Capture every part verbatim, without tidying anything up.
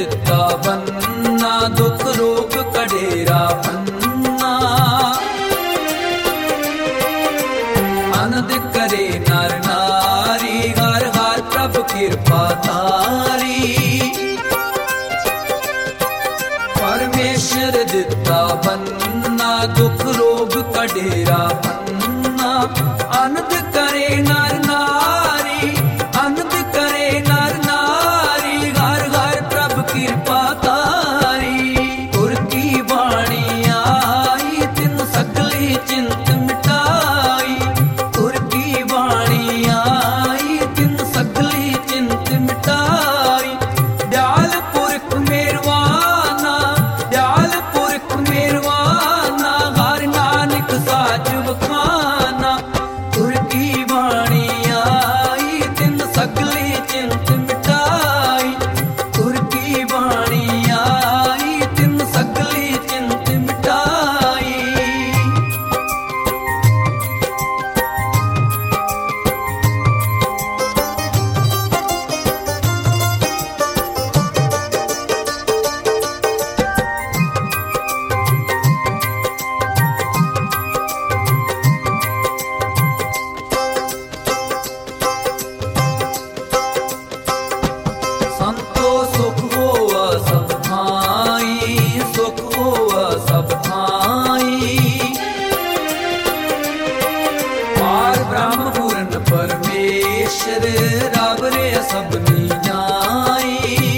दिता बन्ना, दुख रोग कडेरा पन्ना। आनंद करे नर नारी, हर हर प्रभु कृपा तारी। परमेश्वर दिता बन्ना, दुख रोग कडेरा पन्ना। आनंद करे नर नारी, आनंद करे नर नारी, हर हर प्रभु कृपा तारी। गुर की वाणी आई, तिन सगली चिंत मिटाई। गुर की वाणी आई, तिन सगली चिंत मिटाई। दयाल पुरख मेरवाना, दयाल पुरख मेरवाना, हर नानक साच बखाना। गुर की वाणी आई, तिन सगली चिंत मिटाई। गुर की वाणी आई, तिन सगली चिंत मिटाई। संतो सुख होवा सब थाई, सुख होवा सब थाई। पार ब्रह्म पूर्ण परमेश्वर, रब रे सबनी जाई।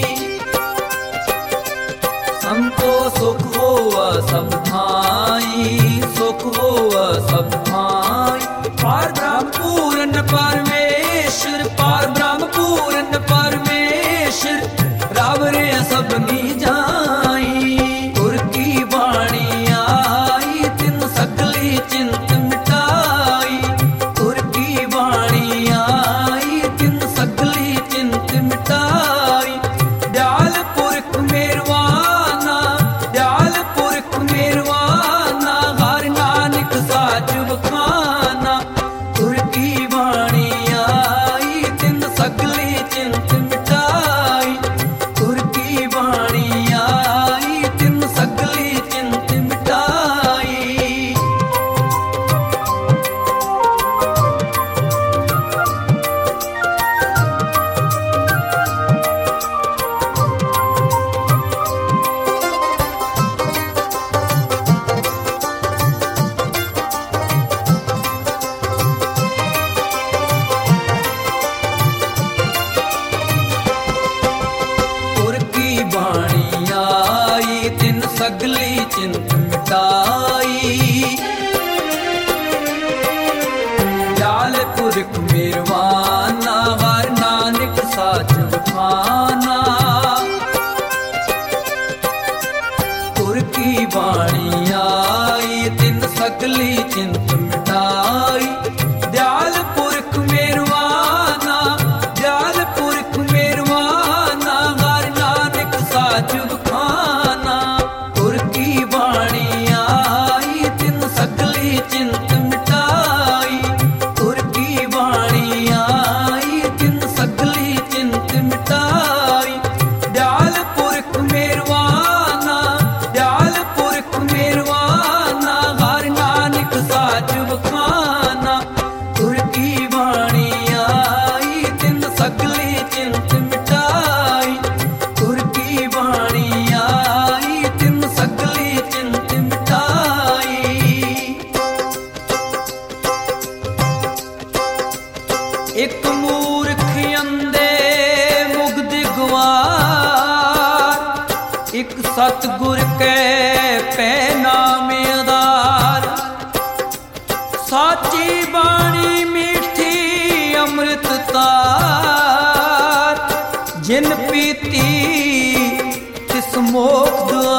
संतो सुख होवा सब थाई, सुख होवा सब थाई। पार ब्रह्म पूर्ण परमेश्वर, पार ब्रह्म पूर्ण परमेश्वर, रब रे सबनी जाई। गुर की वाणी आई, तिन सगली चिंत मिटाई। गुर की वाणी आई, तिन सगली चिंत मिटाई। दयाल पुरख मेरवाना, दयाल पुरख मेरवाना, हर नानक साच बखाना। गुर की वाणी आई, तिन सगली चिंत मिटाई। गुर की वाणी आई, तिन सगली चिंत मिटाई। गुर की वाणी आई, तिन सगली चिंत मिटाई। दयाल पुरख मेरवाना, हर नानक साच बखाना। गुर की वाणी आई, तिन सगली चिंत मिटाई। दयाल पुरख मेरवाना, दयाल पुरख मेरवाना, हर नानक साच बखाना। गुर की वाणी आई, तिन सगली चिंत मिटाई। गुर की वाणी आई, तिन सगली चिंत मिटाई। दयाल पुरख मेरवाना, दयाल पुरख मेरवाना, हर नानक साच बखाना। गुर की वाणी आई, तिन सगली चिंत मिटाई। गुर की वाणी आई, तिन सगली चिंत मिटाई। एक मूर्ख अंधे मुग्ध गवार, एक सतगुर कै पै नाम आधार। साची बाणी मीठी अमृत तार, जिन पीती तिस मोख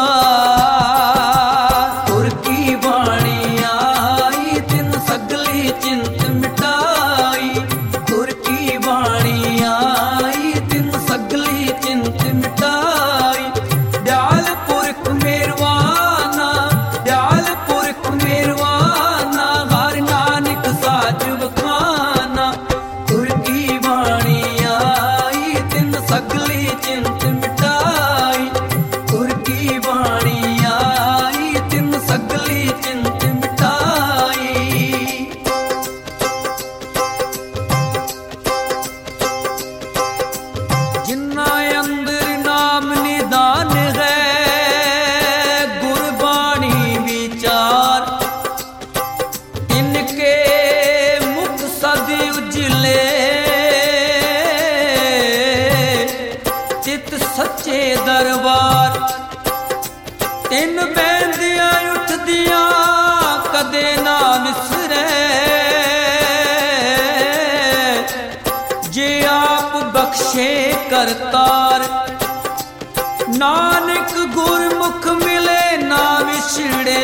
द्वार। गुर की वाणी आई, तिन सगली चिंत मिटाई। गुर की वाणी आई, तिन सगली चिंत मिटाई। दयाल पुरख मेरवाना, दयाल पुरख मेरवाना, हर नानक साच बखाना। गुर की वाणी आई, तिन सगली चिंत मिटाई। करतार। नानक गुरमुख मिले ना विछड़े,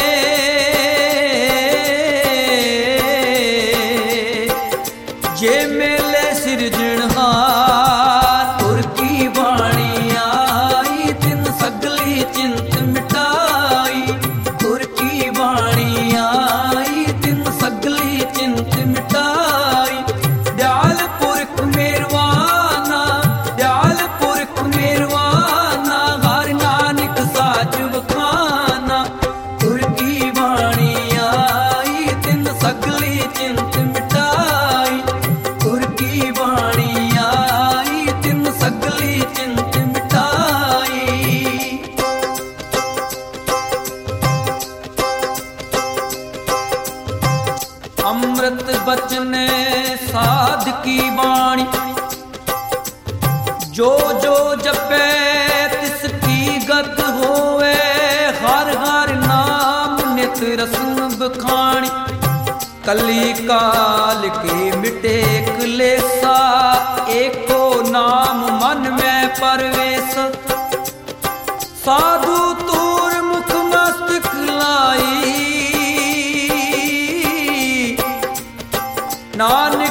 जे मेले सिरजनहार। गुर की बाणी आई तिन सगली चिंत मिटाई, गुर की बाणी आई तिन सगली चिंत मिटाई। दयाल पुरख मेरवाना, दयाल पुरख मेरवाना, हर नानक साच बखाना। गुर की बाणी आई तिन सगली चिंत मिटाई, गुर की बाणी आई तिन सगली चिंत मिटाई। अमृत बचन साध की बाणी, जो जो जपे तिसकी गत होवे। हर हर नाम नित रस्म बखानी, कली काल के मिटे क्लेसा। एको नाम मन में परवेश, साधु तूर मुख मस्तक लाई। नानक